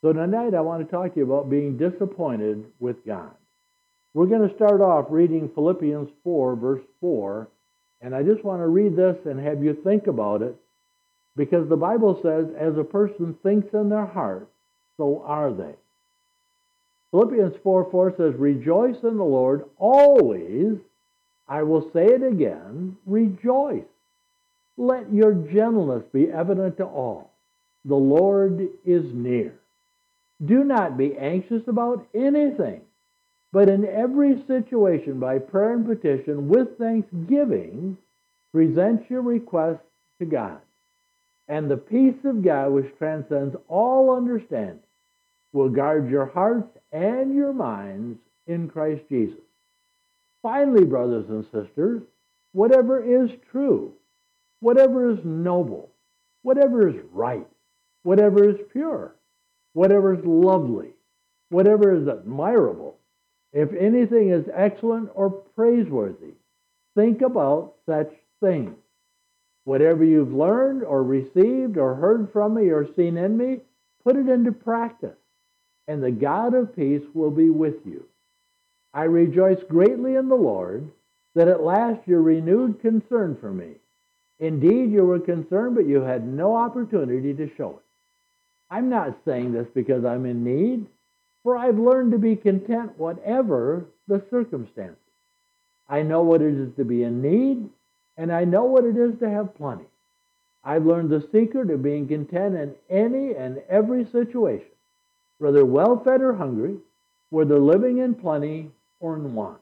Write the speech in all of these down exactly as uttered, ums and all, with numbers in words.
So tonight I want to talk to you about being disappointed with God. We're going to start off reading Philippians four, verse four, and I just want to read this and have you think about it, because the Bible says, as a person thinks in their heart, so are they. Philippians four four says, rejoice in the Lord always. I will say it again, rejoice. Let your gentleness be evident to all. The Lord is near. Do not be anxious about anything, but in every situation, by prayer and petition, with thanksgiving, present your requests to God. And the peace of God, which transcends all understanding, will guard your hearts and your minds in Christ Jesus. Finally, brothers and sisters, whatever is true, whatever is noble, whatever is right, whatever is pure, whatever is lovely, whatever is admirable, if anything is excellent or praiseworthy, think about such things. Whatever you've learned or received or heard from me or seen in me, put it into practice, and the God of peace will be with you. I rejoice greatly in the Lord that at last your renewed concern for me. Indeed, you were concerned, but you had no opportunity to show it. I'm not saying this because I'm in need, for I've learned to be content whatever the circumstances. I know what it is to be in need, and I know what it is to have plenty. I've learned the secret of being content in any and every situation, whether well-fed or hungry, whether living in plenty or in want.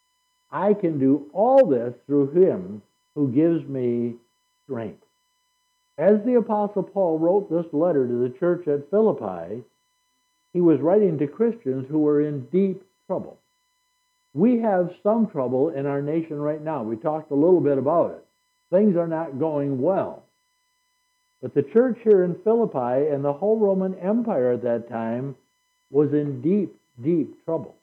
I can do all this through him who gives me strength. As the Apostle Paul wrote this letter to the church at Philippi, he was writing to Christians who were in deep trouble. We have some trouble in our nation right now. We talked a little bit about it. Things are not going well. But the church here in Philippi and the whole Roman Empire at that time was in deep, deep trouble.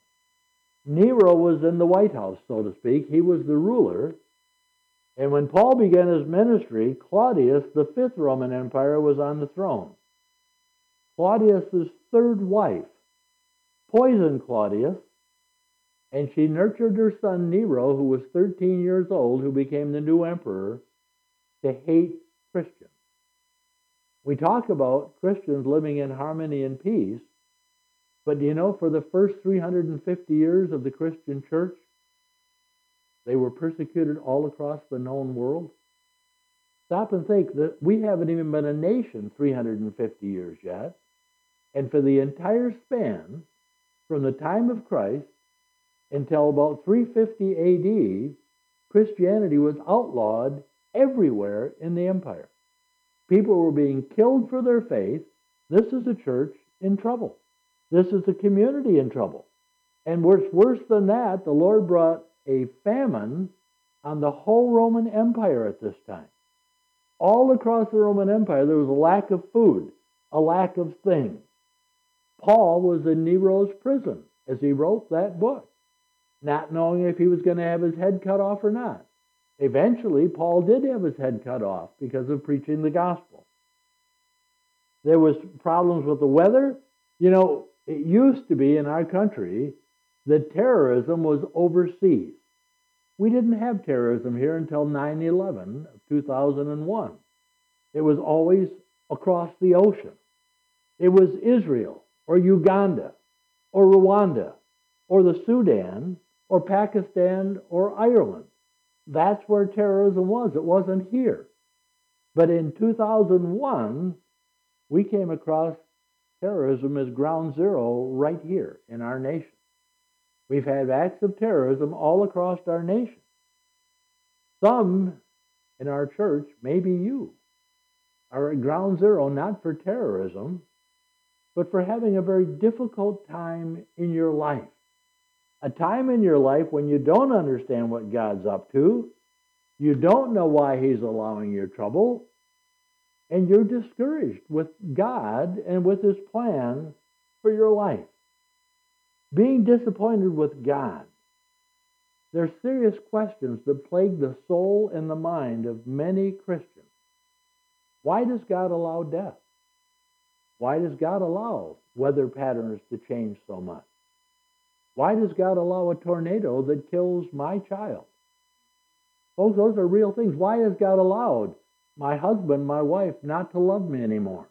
Nero was in the White House, so to speak. He was the ruler. And when Paul began his ministry, Claudius, the fifth Roman Empire, was on the throne. Claudius's third wife poisoned Claudius, and she nurtured her son Nero, who was thirteen years old, who became the new emperor, to hate Christians. We talk about Christians living in harmony and peace, but you know, for the first three hundred fifty years of the Christian church, they were persecuted all across the known world. Stop and think that we haven't even been a nation three hundred fifty years yet. And for the entire span, from the time of Christ until about three fifty A D, Christianity was outlawed everywhere in the empire. People were being killed for their faith. This is a church in trouble. This is a community in trouble. And what's worse than that, the Lord brought a famine on the whole Roman Empire at this time. All across the Roman Empire, there was a lack of food, a lack of things. Paul was in Nero's prison as he wrote that book, not knowing if he was going to have his head cut off or not. Eventually, Paul did have his head cut off because of preaching the gospel. There was problems with the weather. You know, it used to be in our country that terrorism was overseas. We didn't have terrorism here until nine eleven of two thousand one. It was always across the ocean. It was Israel or Uganda or Rwanda or the Sudan or Pakistan or Ireland. That's where terrorism was. It wasn't here. But in two thousand one, we came across terrorism as ground zero right here in our nation. We've had acts of terrorism all across our nation. Some in our church, maybe you, are at ground zero not for terrorism, but for having a very difficult time in your life. A time in your life when you don't understand what God's up to, you don't know why he's allowing your trouble, and you're discouraged with God and with his plan for your life. Being disappointed with God. There are serious questions that plague the soul and the mind of many Christians. Why does God allow death? Why does God allow weather patterns to change so much? Why does God allow a tornado that kills my child? Folks, those are real things. Why has God allowed my husband, my wife, not to love me anymore?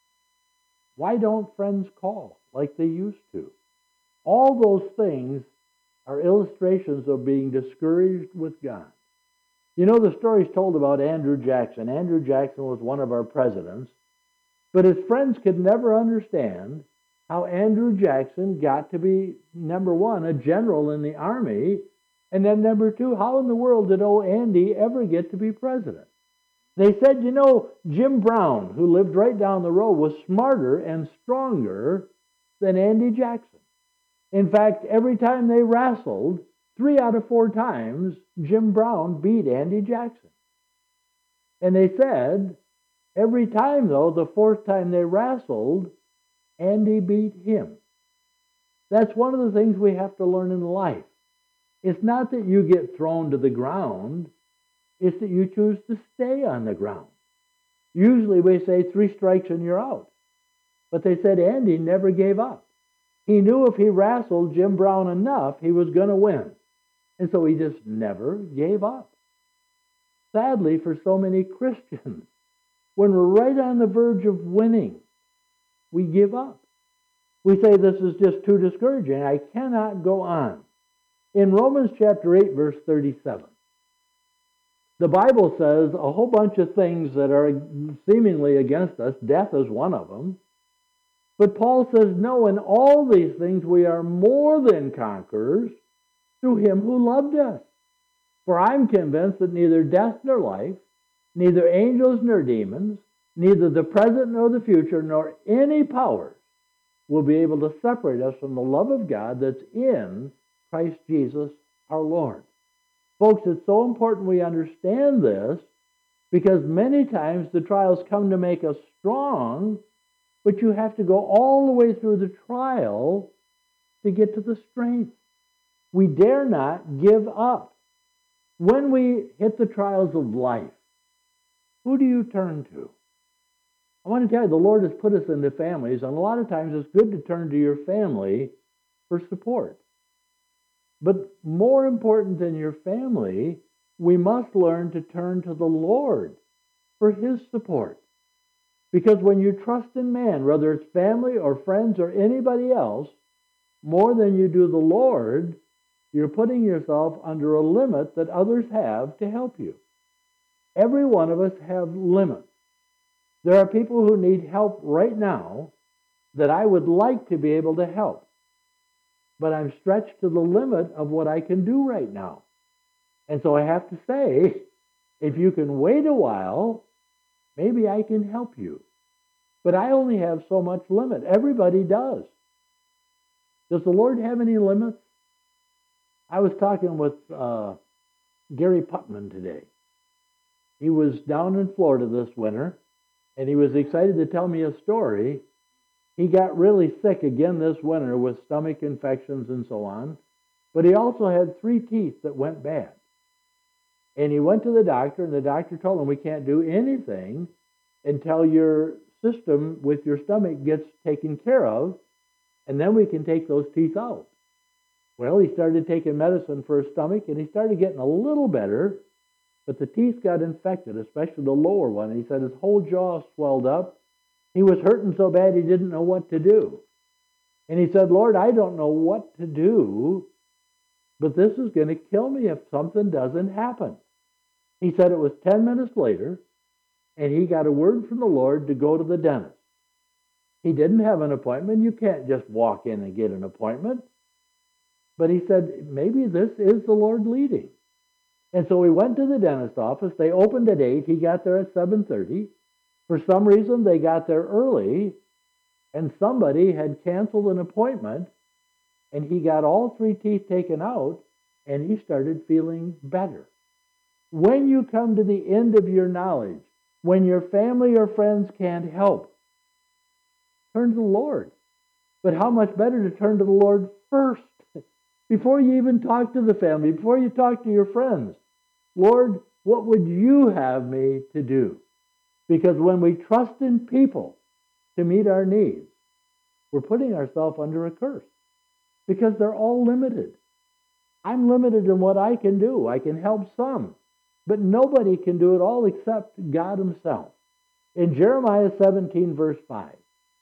Why don't friends call like they used to? All those things are illustrations of being discouraged with God. You know, the story's told about Andrew Jackson. Andrew Jackson was one of our presidents, but his friends could never understand how Andrew Jackson got to be, number one, a general in the Army, and then number two, how in the world did old Andy ever get to be president? They said, you know, Jim Brown, who lived right down the road, was smarter and stronger than Andy Jackson. In fact, every time they wrestled, three out of four times, Jim Brown beat Andy Jackson. And they said, every time, though, the fourth time they wrestled, Andy beat him. That's one of the things we have to learn in life. It's not that you get thrown to the ground. It's that you choose to stay on the ground. Usually we say three strikes and you're out. But they said Andy never gave up. He knew if he wrestled Jim Brown enough, he was going to win. And so he just never gave up. Sadly, for so many Christians, when we're right on the verge of winning, we give up. We say this is just too discouraging. I cannot go on. In Romans chapter eight, verse thirty-seven, the Bible says a whole bunch of things that are seemingly against us. Death is one of them. But Paul says, no, in all these things we are more than conquerors through him who loved us. For I'm convinced that neither death nor life, neither angels nor demons, neither the present nor the future, nor any powers will be able to separate us from the love of God that's in Christ Jesus our Lord. Folks, it's so important we understand this because many times the trials come to make us strong, but you have to go all the way through the trial to get to the strength. We dare not give up. When we hit the trials of life, who do you turn to? I want to tell you, the Lord has put us into families, and a lot of times it's good to turn to your family for support. But more important than your family, we must learn to turn to the Lord for his support. Because when you trust in man, whether it's family or friends or anybody else, more than you do the Lord, you're putting yourself under a limit that others have to help you. Every one of us have limits. There are people who need help right now that I would like to be able to help. But I'm stretched to the limit of what I can do right now. And so I have to say, if you can wait a while, maybe I can help you. But I only have so much limit. Everybody does. Does the Lord have any limits? I was talking with uh, Gary Putman today. He was down in Florida this winter, and he was excited to tell me a story. He got really sick again this winter with stomach infections and so on, but he also had three teeth that went bad. And he went to the doctor, and the doctor told him, we can't do anything until your system with your stomach gets taken care of, and then we can take those teeth out. Well, he started taking medicine for his stomach, and he started getting a little better, but the teeth got infected, especially the lower one. And he said his whole jaw swelled up. He was hurting so bad he didn't know what to do. And he said, Lord, I don't know what to do, but this is going to kill me if something doesn't happen. He said it was ten minutes later, and he got a word from the Lord to go to the dentist. He didn't have an appointment. You can't just walk in and get an appointment. But he said, maybe this is the Lord leading. And so he went to the dentist office. They opened at eight. He got there at seven thirty. For some reason, they got there early, and somebody had canceled an appointment, and he got all three teeth taken out, and he started feeling better. When you come to the end of your knowledge, when your family or friends can't help, turn to the Lord. But how much better to turn to the Lord first, before you even talk to the family, before you talk to your friends. Lord, what would you have me to do? Because when we trust in people, to meet our needs, we're putting ourselves under a curse because they're all limited. I'm limited in what I can do. I can help some, but nobody can do it all except God himself. In Jeremiah seventeen, verse five,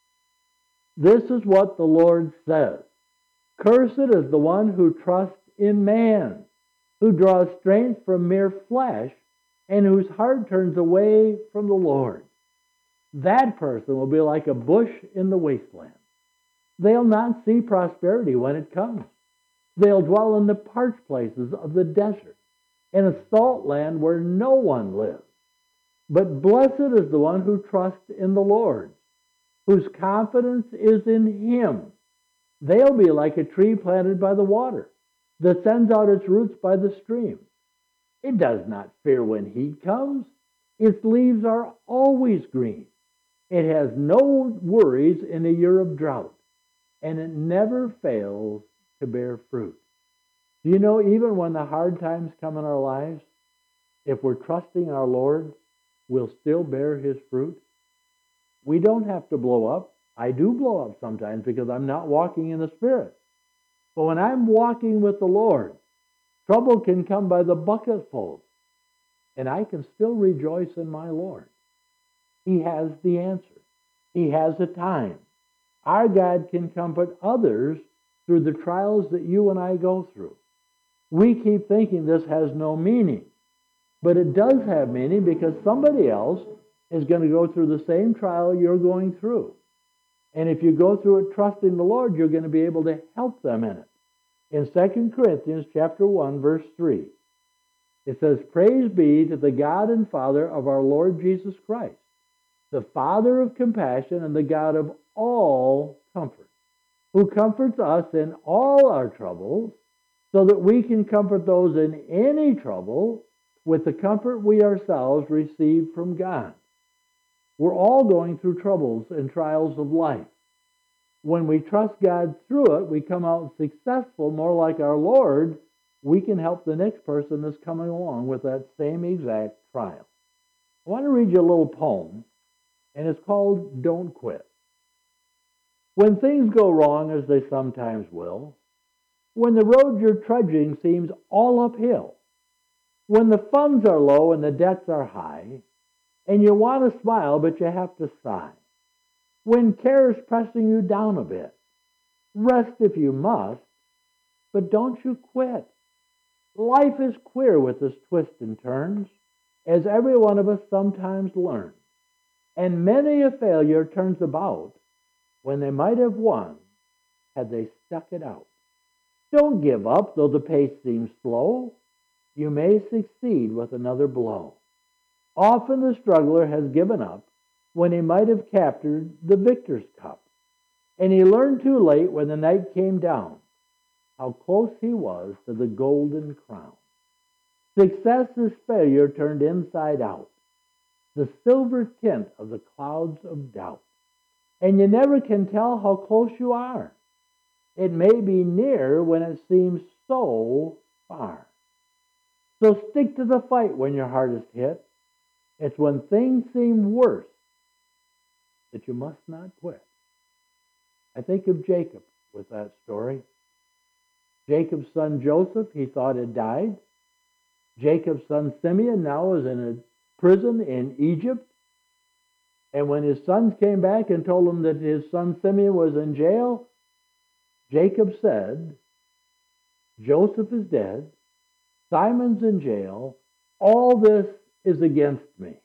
this is what the Lord says. Cursed is the one who trusts in man, who draws strength from mere flesh, and whose heart turns away from the Lord. That person will be like a bush in the wasteland. They'll not see prosperity when it comes. They'll dwell in the parched places of the desert, in a salt land where no one lives. But blessed is the one who trusts in the Lord, whose confidence is in him. They'll be like a tree planted by the water, that sends out its roots by the stream. It does not fear when heat comes. Its leaves are always green. It has no worries in a year of drought, and it never fails to bear fruit. Do you know, even when the hard times come in our lives, if we're trusting our Lord, we'll still bear his fruit? We don't have to blow up. I do blow up sometimes because I'm not walking in the Spirit. But when I'm walking with the Lord, trouble can come by the bucketful, and I can still rejoice in my Lord. He has the answer. He has a time. Our God can comfort others through the trials that you and I go through. We keep thinking this has no meaning, but it does have meaning because somebody else is going to go through the same trial you're going through. And if you go through it trusting the Lord, you're going to be able to help them in it. In Second Corinthians chapter one, verse three, it says, Praise be to the God and Father of our Lord Jesus Christ, the Father of compassion and the God of all comfort, who comforts us in all our troubles, so that we can comfort those in any trouble with the comfort we ourselves receive from God. We're all going through troubles and trials of life. When we trust God through it, we come out successful, more like our Lord. We can help the next person that's coming along with that same exact trial. I want to read you a little poem, and it's called Don't Quit. When things go wrong, as they sometimes will, when the road you're trudging seems all uphill, when the funds are low and the debts are high, and you want to smile but you have to sigh, when care is pressing you down a bit, rest if you must, but don't you quit. Life is queer with its twists and turns, as every one of us sometimes learns, and many a failure turns about when they might have won had they stuck it out. Don't give up, though the pace seems slow. You may succeed with another blow. Often the struggler has given up when he might have captured the victor's cup, and he learned too late when the night came down how close he was to the golden crown. Success is failure turned inside out, the silver tint of the clouds of doubt, and you never can tell how close you are. It may be near when it seems so far. So stick to the fight when your heart is hit. It's when things seem worse that you must not quit. I think of Jacob with that story. Jacob's son Joseph, he thought had died. Jacob's son Simeon now is in a prison in Egypt. And when his sons came back and told him that his son Simeon was in jail, Jacob said, Joseph is dead, Simon's in jail, all this is against me.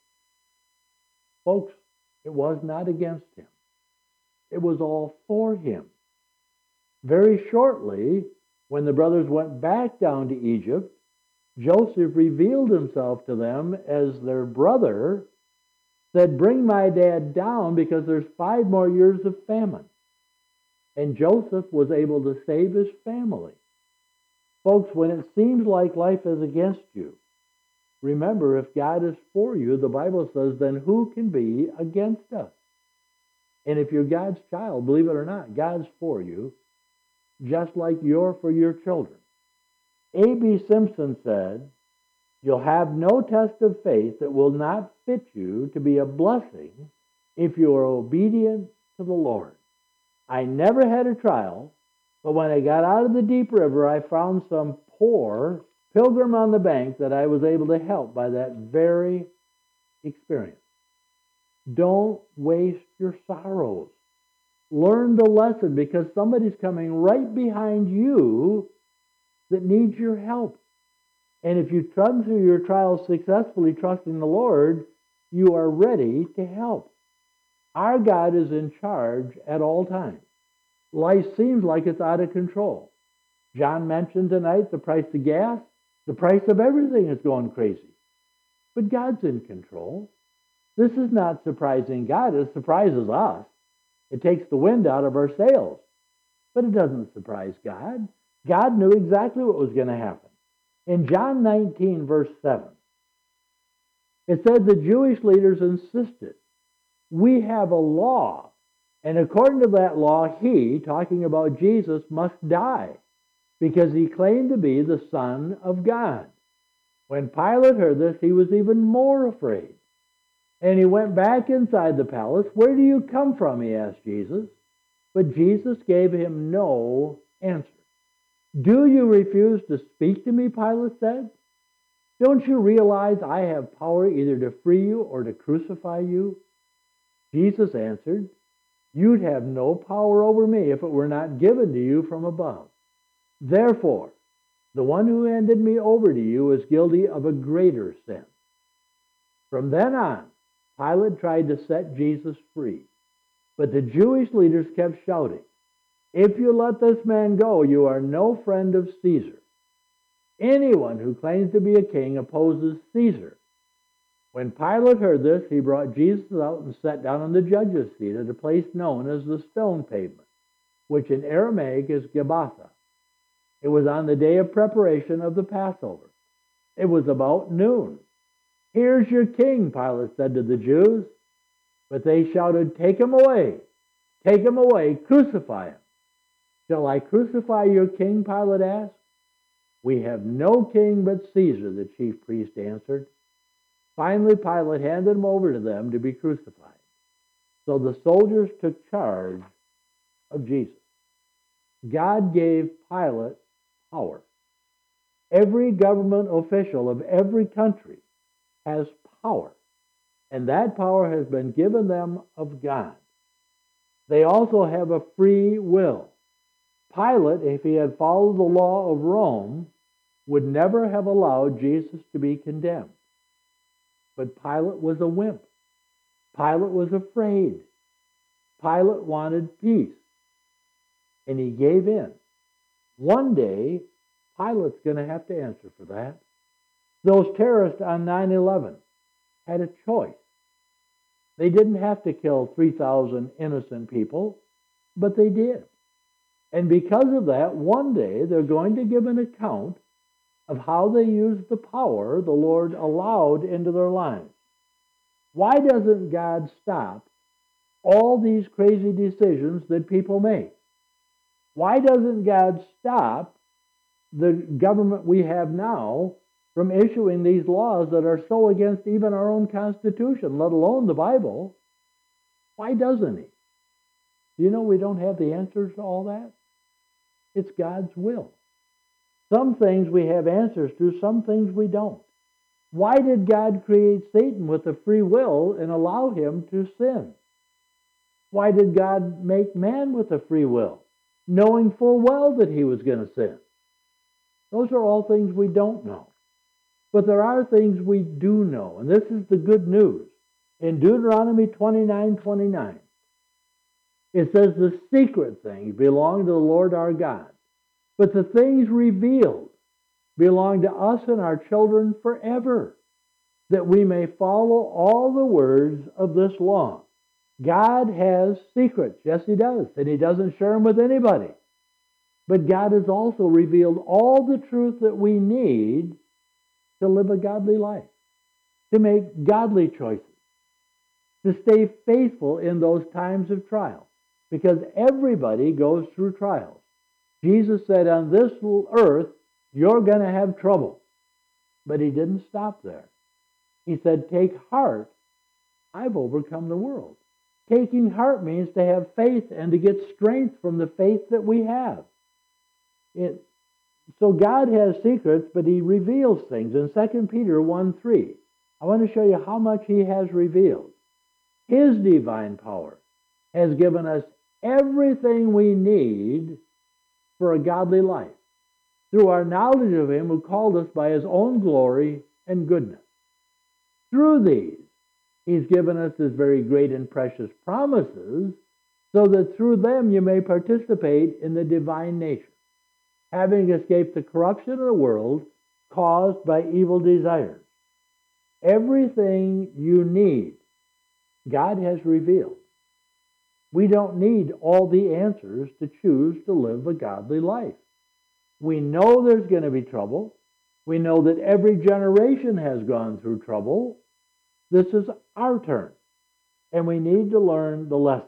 Folks, it was not against him. It was all for him. Very shortly, when the brothers went back down to Egypt, Joseph revealed himself to them as their brother, said, Bring my dad down because there's five more years of famine. And Joseph was able to save his family. Folks, when it seems like life is against you, remember, if God is for you, the Bible says, then who can be against us? And if you're God's child, believe it or not, God's for you, just like you're for your children. A B Simpson said, You'll have no test of faith that will not fit you to be a blessing if you are obedient to the Lord. I never had a trial, but when I got out of the deep river, I found some poor pilgrim on the bank that I was able to help by that very experience. Don't waste your sorrows. Learn the lesson, because somebody's coming right behind you that needs your help. And if you run through your trials successfully, trusting the Lord, you are ready to help. Our God is in charge at all times. Life seems like it's out of control. John mentioned tonight the price of gas. The price of everything is going crazy. But God's in control. This is not surprising God. It surprises us. It takes the wind out of our sails. But it doesn't surprise God. God knew exactly what was going to happen. In John nineteen, verse seven, it said the Jewish leaders insisted, we have a law, and according to that law, he, talking about Jesus, must die, because he claimed to be the Son of God. When Pilate heard this, he was even more afraid. And he went back inside the palace. Where do you come from? He asked Jesus. But Jesus gave him no answer. Do you refuse to speak to me? Pilate said. Don't you realize I have power either to free you or to crucify you? Jesus answered, you'd have no power over me if it were not given to you from above. Therefore, the one who handed me over to you is guilty of a greater sin. From then on, Pilate tried to set Jesus free. But the Jewish leaders kept shouting, if you let this man go, you are no friend of Caesar. Anyone who claims to be a king opposes Caesar. When Pilate heard this, he brought Jesus out and sat down on the judge's seat at a place known as the Stone Pavement, which in Aramaic is Gabbatha. It was on the day of preparation of the Passover. It was about noon. Here's your king, Pilate said to the Jews. But they shouted, take him away, take him away, crucify him. Shall I crucify your king? Pilate asked. We have no king but Caesar, the chief priest answered. Finally, Pilate handed him over to them to be crucified. So the soldiers took charge of Jesus. God gave Pilate power. Every government official of every country has power, and that power has been given them of God. They also have a free will. Pilate, if he had followed the law of Rome, would never have allowed Jesus to be condemned. But Pilate was a wimp. Pilate was afraid. Pilate wanted peace, and he gave in. One day, Pilate's going to have to answer for that. Those terrorists on nine eleven had a choice. They didn't have to kill three thousand innocent people, but they did. And because of that, one day they're going to give an account of how they used the power the Lord allowed into their lives. Why doesn't God stop all these crazy decisions that people make? Why doesn't God stop the government we have now from issuing these laws that are so against even our own Constitution, let alone the Bible? Why doesn't he? Do you know we don't have the answers to all that? It's God's will. Some things we have answers to, some things we don't. Why did God create Satan with a free will and allow him to sin? Why did God make man with a free will, knowing full well that he was going to sin? Those are all things we don't know. But there are things we do know, and this is the good news. In Deuteronomy twenty-nine twenty-nine, it says the secret things belong to the Lord our God, but the things revealed belong to us and our children forever, that we may follow all the words of this law. God has secrets. Yes, he does. And he doesn't share them with anybody. But God has also revealed all the truth that we need to live a godly life, to make godly choices, to stay faithful in those times of trial. Because everybody goes through trials. Jesus said, on this earth, you're going to have trouble. But he didn't stop there. He said, take heart, I've overcome the world. Taking heart means to have faith and to get strength from the faith that we have. It, so God has secrets, but He reveals things. In Second Peter one three, I want to show you how much He has revealed. His divine power has given us everything we need for a godly life through our knowledge of Him who called us by His own glory and goodness. Through these, He's given us His very great and precious promises, so that through them you may participate in the divine nature, having escaped the corruption of the world caused by evil desires. Everything you need, God has revealed. We don't need all the answers to choose to live a godly life. We know there's going to be trouble. We know that every generation has gone through trouble. This is our turn, and we need to learn the lesson.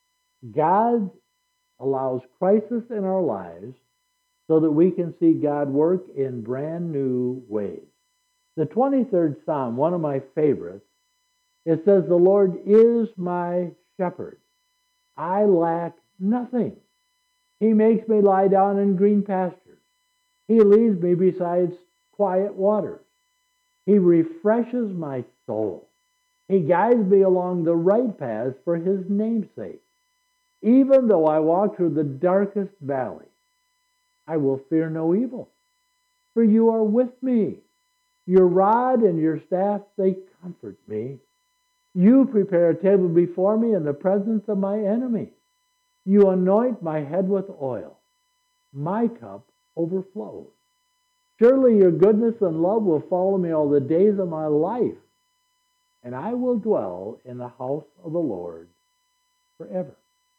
God allows crisis in our lives so that we can see God work in brand new ways. The twenty-third Psalm, one of my favorites, it says, "The Lord is my shepherd. I lack nothing. He makes me lie down in green pastures. He leads me beside quiet waters. He refreshes my soul. He guides me along the right paths for His name's sake. Even though I walk through the darkest valley, I will fear no evil, for You are with me. Your rod and Your staff, they comfort me. You prepare a table before me in the presence of my enemies. You anoint my head with oil. My cup overflows. Surely Your goodness and love will follow me all the days of my life, and I will dwell in the house of the Lord forever."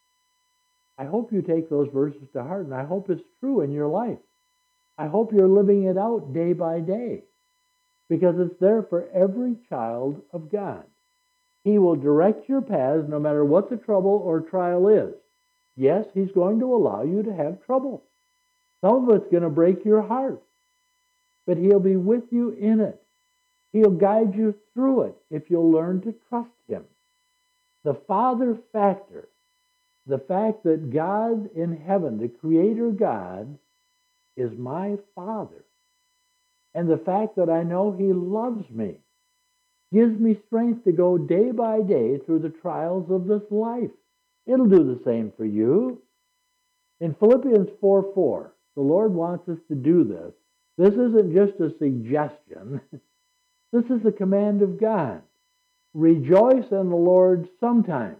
I hope you take those verses to heart, and I hope it's true in your life. I hope you're living it out day by day, because it's there for every child of God. He will direct your paths no matter what the trouble or trial is. Yes, He's going to allow you to have trouble. Some of it's going to break your heart, but He'll be with you in it. He'll guide you through it if you'll learn to trust Him. The Father factor, the fact that God in heaven, the Creator God, is my Father, and the fact that I know He loves me, gives me strength to go day by day through the trials of this life. It'll do the same for you. In Philippians four four, the Lord wants us to do this. This isn't just a suggestion. This is a command of God. Rejoice in the Lord sometimes.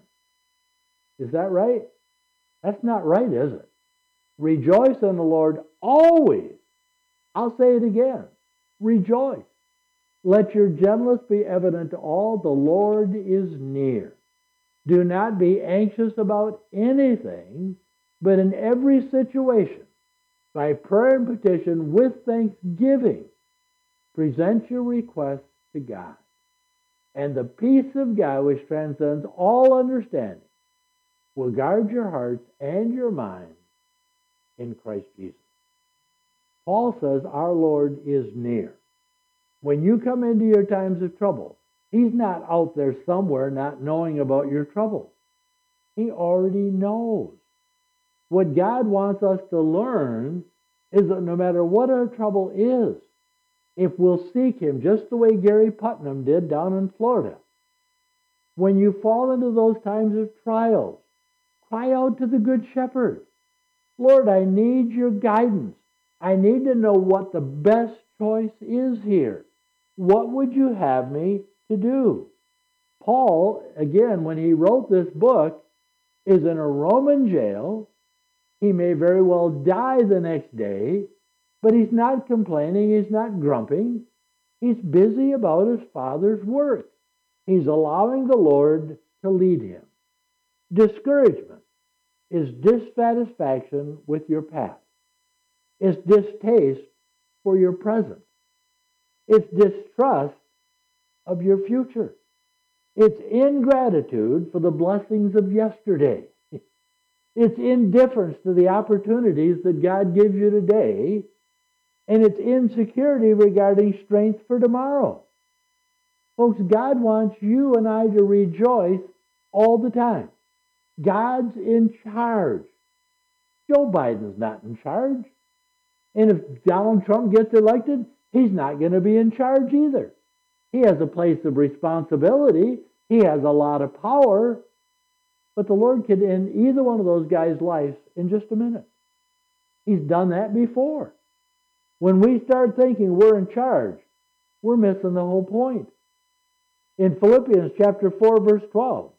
Is that right? That's not right, is it? Rejoice in the Lord always. I'll say it again. Rejoice. Let your gentleness be evident to all. The Lord is near. Do not be anxious about anything, but in every situation, by prayer and petition with thanksgiving, present your requests to God. And the peace of God, which transcends all understanding, will guard your hearts and your minds in Christ Jesus. Paul says our Lord is near. When you come into your times of trouble, He's not out there somewhere not knowing about your trouble. He already knows. What God wants us to learn is that no matter what our trouble is, if we'll seek Him just the way Gary Putnam did down in Florida, when you fall into those times of trials, cry out to the Good Shepherd. Lord, I need Your guidance. I need to know what the best choice is here. What would You have me to do? Paul, again, when he wrote this book, is in a Roman jail. He may very well die the next day, but he's not complaining. He's not grumping. He's busy about his Father's work. He's allowing the Lord to lead him. Discouragement is dissatisfaction with your past. It's distaste for your present. It's distrust of your future. It's ingratitude for the blessings of yesterday. It's indifference to the opportunities that God gives you today. And it's insecurity regarding strength for tomorrow. Folks, God wants you and I to rejoice all the time. God's in charge. Joe Biden's not in charge. And if Donald Trump gets elected, he's not going to be in charge either. He has a place of responsibility. He has a lot of power. But the Lord could end either one of those guys' lives in just a minute. He's done that before. When we start thinking we're in charge, we're missing the whole point. In Philippians chapter four, verse twelve,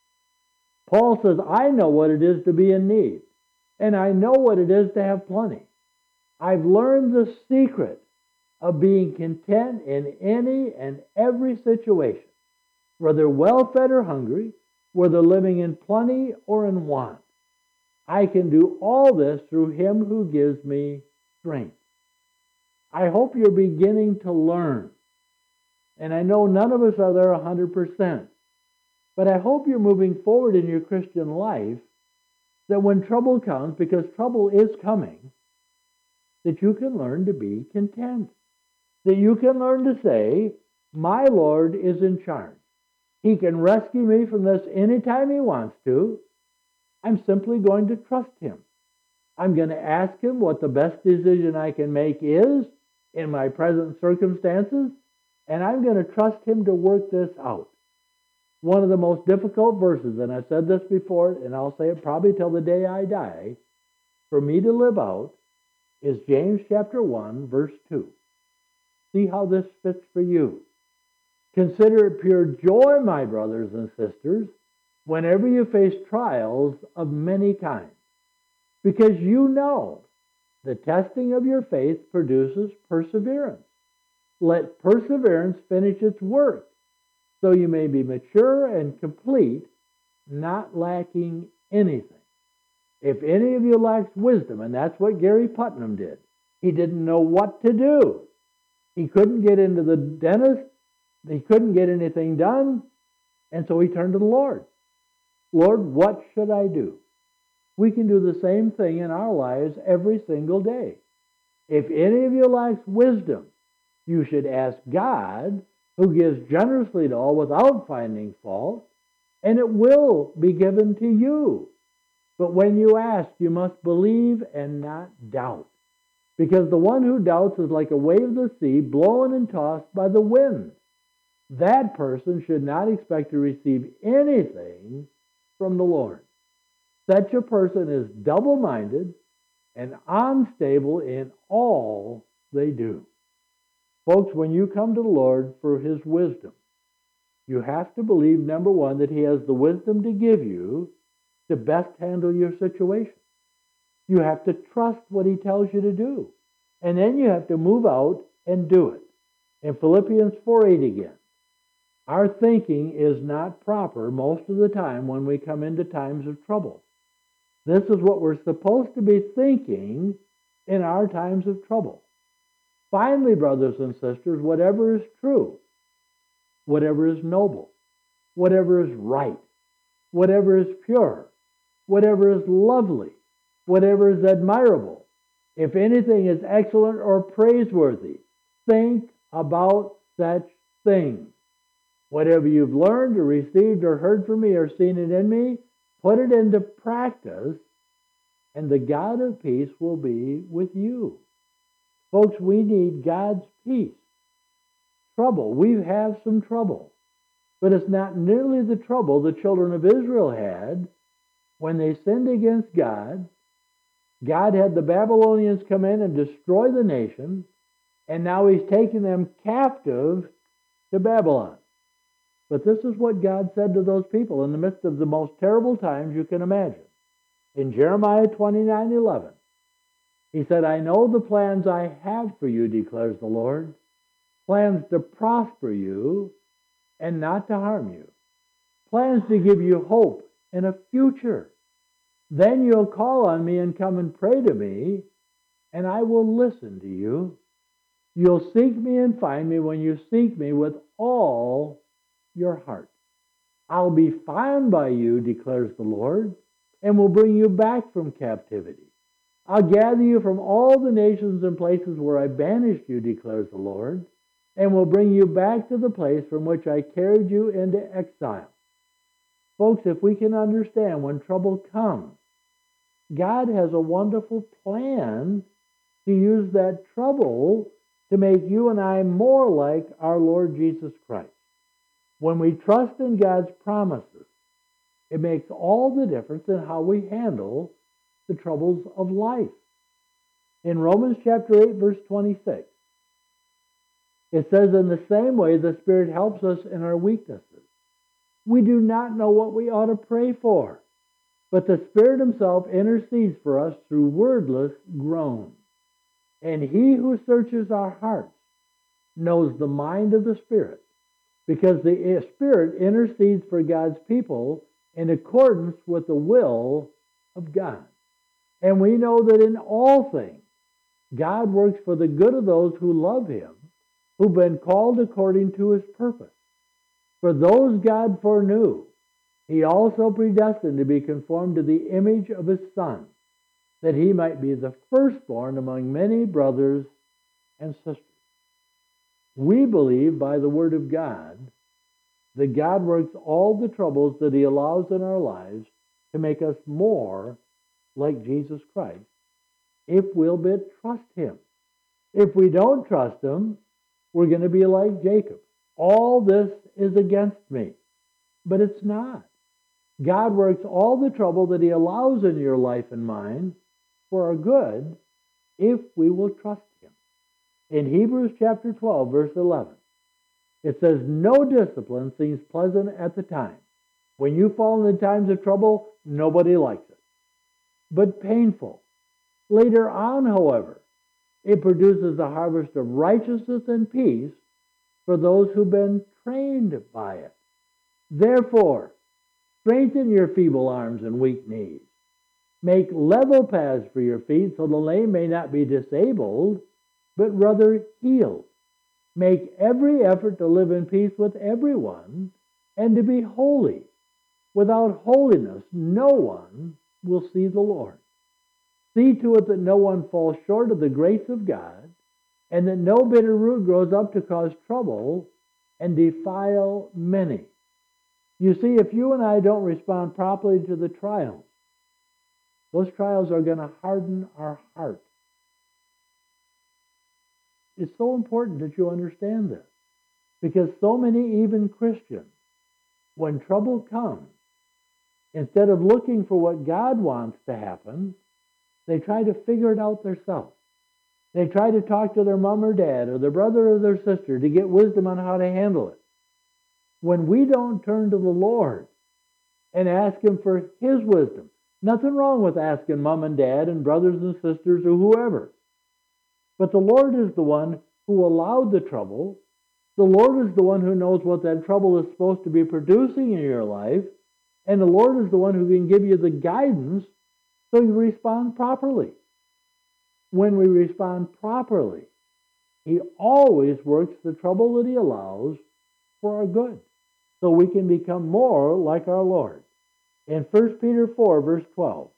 Paul says, I know what it is to be in need, and I know what it is to have plenty. I've learned the secret of being content in any and every situation, whether well-fed or hungry, whether living in plenty or in want. I can do all this through him who gives me strength. I hope you're beginning to learn. And I know none of us are there one hundred percent. But I hope you're moving forward in your Christian life, that when trouble comes, because trouble is coming, that you can learn to be content. That you can learn to say, my Lord is in charge. He can rescue me from this anytime he wants to. I'm simply going to trust him. I'm going to ask him what the best decision I can make is in my present circumstances, and I'm going to trust him to work this out. One of the most difficult verses, and I've said this before, and I'll say it probably till the day I die, for me to live out, is James chapter one, verse two. See how this fits for you. Consider it pure joy, my brothers and sisters, whenever you face trials of many kinds, because you know the testing of your faith produces perseverance. Let perseverance finish its work, so you may be mature and complete, not lacking anything. If any of you lacks wisdom, and that's what Gary Putnam did, he didn't know what to do. He couldn't get into the dentist. He couldn't get anything done. And so he turned to the Lord. Lord, what should I do? We can do the same thing in our lives every single day. If any of you lacks wisdom, you should ask God, who gives generously to all without finding fault, and it will be given to you. But when you ask, you must believe and not doubt. Because the one who doubts is like a wave of the sea blown and tossed by the wind. That person should not expect to receive anything from the Lord. Such a person is double-minded and unstable in all they do. Folks, when you come to the Lord for his wisdom, you have to believe, number one, that he has the wisdom to give you to best handle your situation. You have to trust what he tells you to do. And then you have to move out and do it. In Philippians four eight again, our thinking is not proper most of the time when we come into times of trouble. This is what we're supposed to be thinking in our times of trouble. Finally, brothers and sisters, whatever is true, whatever is noble, whatever is right, whatever is pure, whatever is lovely, whatever is admirable, if anything is excellent or praiseworthy, think about such things. Whatever you've learned or received or heard from me or seen it in me, put it into practice, and the God of peace will be with you. Folks, we need God's peace. Trouble. We have some trouble. But it's not nearly the trouble the children of Israel had when they sinned against God. God had the Babylonians come in and destroy the nation, and now he's taking them captive to Babylon. But this is what God said to those people in the midst of the most terrible times you can imagine. In Jeremiah twenty-nine eleven, he said, I know the plans I have for you, declares the Lord, plans to prosper you and not to harm you, plans to give you hope and a future. Then you'll call on me and come and pray to me, and I will listen to you. You'll seek me and find me when you seek me with all your heart. I'll be found by you, declares the Lord, and will bring you back from captivity. I'll gather you from all the nations and places where I banished you, declares the Lord, and will bring you back to the place from which I carried you into exile. Folks, if we can understand when trouble comes, God has a wonderful plan to use that trouble to make you and I more like our Lord Jesus Christ. When we trust in God's promises, it makes all the difference in how we handle the troubles of life. In Romans chapter eight, verse twenty-six, it says, in the same way, the Spirit helps us in our weaknesses. We do not know what we ought to pray for, but the Spirit Himself intercedes for us through wordless groans. And He who searches our hearts knows the mind of the Spirit, because the Spirit intercedes for God's people in accordance with the will of God. And we know that in all things, God works for the good of those who love Him, who've been called according to His purpose. For those God foreknew, He also predestined to be conformed to the image of His Son, that He might be the firstborn among many brothers and sisters. We believe by the Word of God that God works all the troubles that He allows in our lives to make us more like Jesus Christ, if we'll but trust Him. If we don't trust Him, we're going to be like Jacob. All this is against me. But it's not. God works all the trouble that He allows in your life and mine for our good if we will trust Him. In Hebrews chapter twelve, verse eleven, it says, no discipline seems pleasant at the time. When you fall into times of trouble, nobody likes it, but painful. Later on, however, it produces the harvest of righteousness and peace for those who've been trained by it. Therefore, strengthen your feeble arms and weak knees. Make level paths for your feet so the lame may not be disabled, but rather healed. Make every effort to live in peace with everyone and to be holy. Without holiness, no one will see the Lord. See to it that no one falls short of the grace of God, and that no bitter root grows up to cause trouble and defile many. You see, if you and I don't respond properly to the trials, those trials are going to harden our heart. It's so important that you understand this, because so many, even Christians, when trouble comes, instead of looking for what God wants to happen, they try to figure it out themselves. They try to talk to their mom or dad or their brother or their sister to get wisdom on how to handle it. When we don't turn to the Lord and ask Him for His wisdom, nothing wrong with asking mom and dad and brothers and sisters or whoever. But the Lord is the one who allowed the trouble. The Lord is the one who knows what that trouble is supposed to be producing in your life. And the Lord is the one who can give you the guidance so you respond properly. When we respond properly, He always works the trouble that He allows for our good, so we can become more like our Lord. In First Peter four, verse twelve,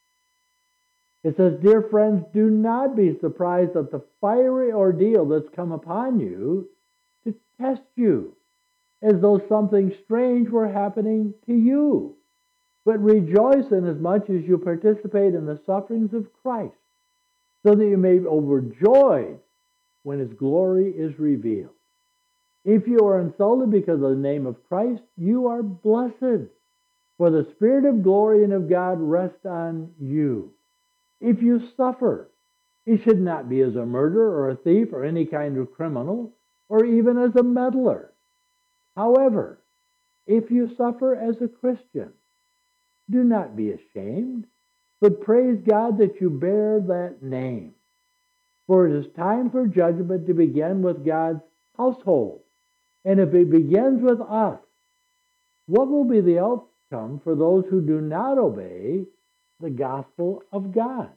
it says, dear friends, do not be surprised at the fiery ordeal that's come upon you to test you, as though something strange were happening to you. But rejoice inasmuch as you participate in the sufferings of Christ, so that you may be overjoyed when His glory is revealed. If you are insulted because of the name of Christ, you are blessed, for the Spirit of glory and of God rests on you. If you suffer, it should not be as a murderer or a thief or any kind of criminal, or even as a meddler. However, if you suffer as a Christian, do not be ashamed, but praise God that you bear that name. For it is time for judgment to begin with God's household. And if it begins with us, what will be the outcome for those who do not obey the gospel of God?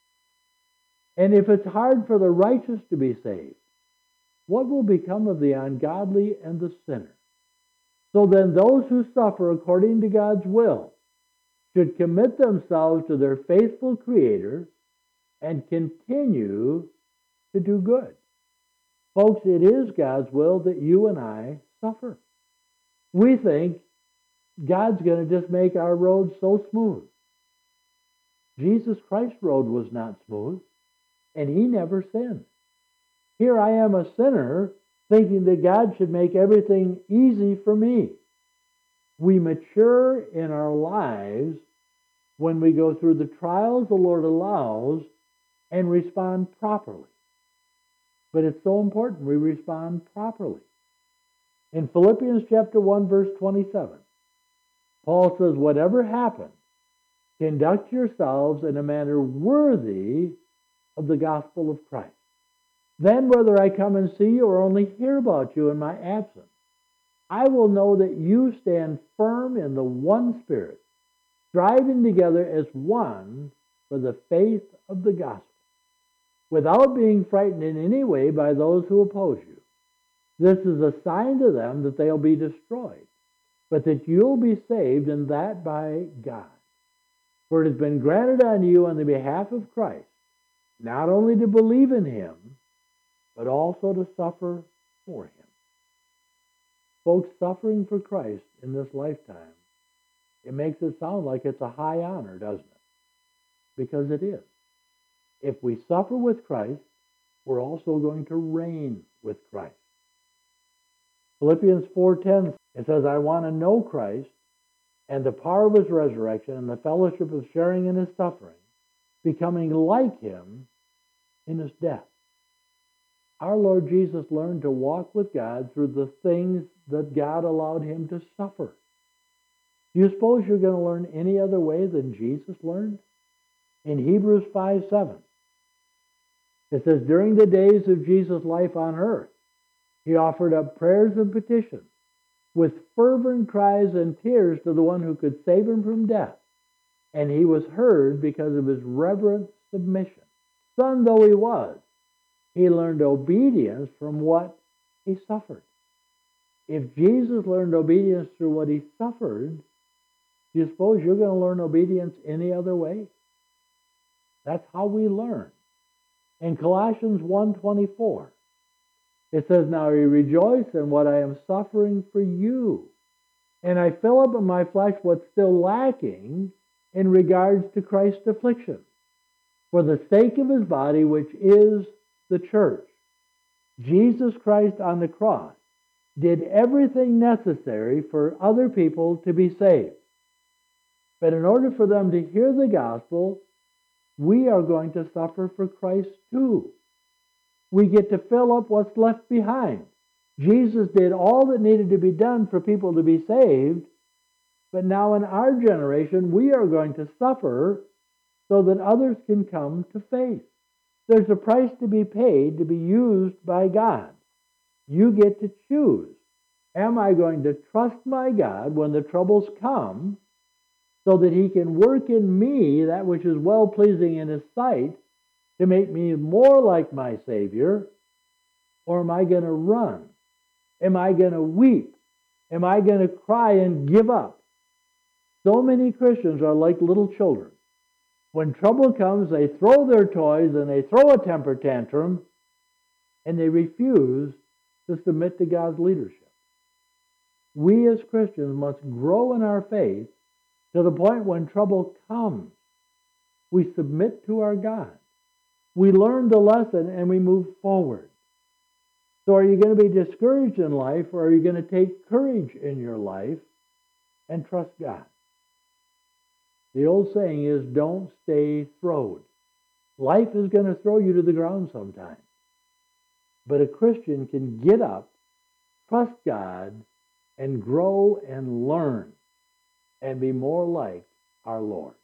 And if it's hard for the righteous to be saved, what will become of the ungodly and the sinner? So then those who suffer according to God's will should commit themselves to their faithful Creator and continue to do good. Folks, it is God's will that you and I suffer. We think God's going to just make our road so smooth. Jesus Christ's road was not smooth, and he never sinned. Here I am, a sinner, thinking that God should make everything easy for me. We mature in our lives when we go through the trials the Lord allows and respond properly. But it's so important we respond properly. In Philippians chapter one, verse twenty-seven, Paul says, whatever happens, conduct yourselves in a manner worthy of the gospel of Christ. Then whether I come and see you or only hear about you in my absence, I will know that you stand firm in the one Spirit, striving together as one for the faith of the gospel, without being frightened in any way by those who oppose you. This is a sign to them that they'll be destroyed, but that you'll be saved, and that by God. For it has been granted unto you on the behalf of Christ, not only to believe in him, but also to suffer for him. Folks, suffering for Christ in this lifetime, it makes it sound like it's a high honor, doesn't it? Because it is. If we suffer with Christ, we're also going to reign with Christ. Philippians four ten, it says, I want to know Christ and the power of his resurrection and the fellowship of sharing in his suffering, becoming like him in his death. Our Lord Jesus learned to walk with God through the things that God allowed him to suffer. Do you suppose you're going to learn any other way than Jesus learned? In Hebrews five seven, it says, during the days of Jesus' life on earth, he offered up prayers and petitions with fervent cries and tears to the one who could save him from death. And he was heard because of his reverent submission. Son though he was, he learned obedience from what he suffered. If Jesus learned obedience through what he suffered, do you suppose you're going to learn obedience any other way? That's how we learn. In Colossians one twenty-four, it says, now I rejoice in what I am suffering for you, and I fill up in my flesh what's still lacking in regards to Christ's affliction, for the sake of his body, which is the church. Jesus Christ on the cross did everything necessary for other people to be saved. But in order for them to hear the gospel, we are going to suffer for Christ too. We get to fill up what's left behind. Jesus did all that needed to be done for people to be saved, but now in our generation, we are going to suffer so that others can come to faith. There's a price to be paid to be used by God. You get to choose. Am I going to trust my God when the troubles come so that he can work in me that which is well-pleasing in his sight to make me more like my Savior? Or am I going to run? Am I going to weep? Am I going to cry and give up? So many Christians are like little children. When trouble comes, they throw their toys and they throw a temper tantrum and they refuse to submit to God's leadership. We as Christians must grow in our faith to the point when trouble comes, we submit to our God. We learn the lesson and we move forward. So are you going to be discouraged in life, or are you going to take courage in your life and trust God? The old saying is, don't stay throwed. Life is going to throw you to the ground sometimes. But a Christian can get up, trust God, and grow and learn and be more like our Lord.